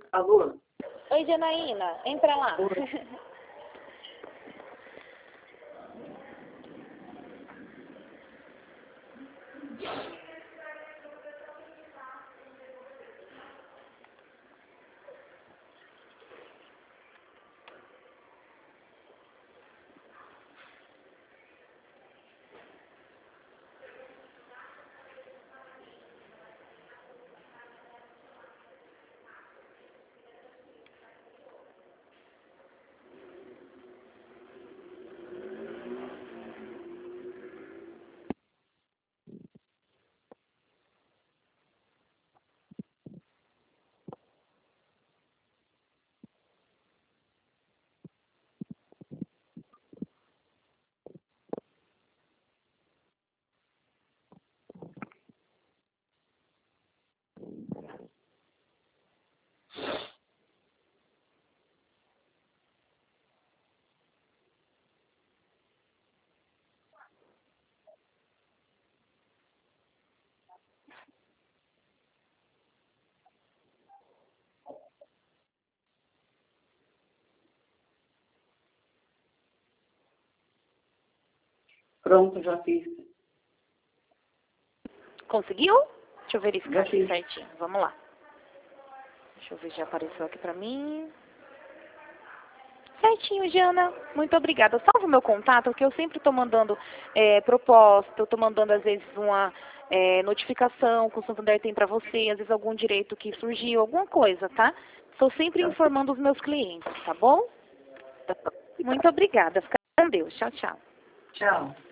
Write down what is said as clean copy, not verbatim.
Alô? Oi, Janaína, entra lá. Pronto, já fiz. Conseguiu? Deixa eu verificar Já aqui fiz. certinho. Vamos lá. Deixa eu ver se já apareceu aqui pra mim. Certinho, Jana. Muito obrigada. Salva o meu contato, porque eu sempre estou mandando proposta, eu estou mandando às vezes uma notificação que o Santander tem para você, às vezes algum direito que surgiu, alguma coisa, tá? Estou sempre informando os meus clientes, tá bom? Muito obrigada. Fica com Deus. Tchau, tchau. Tchau.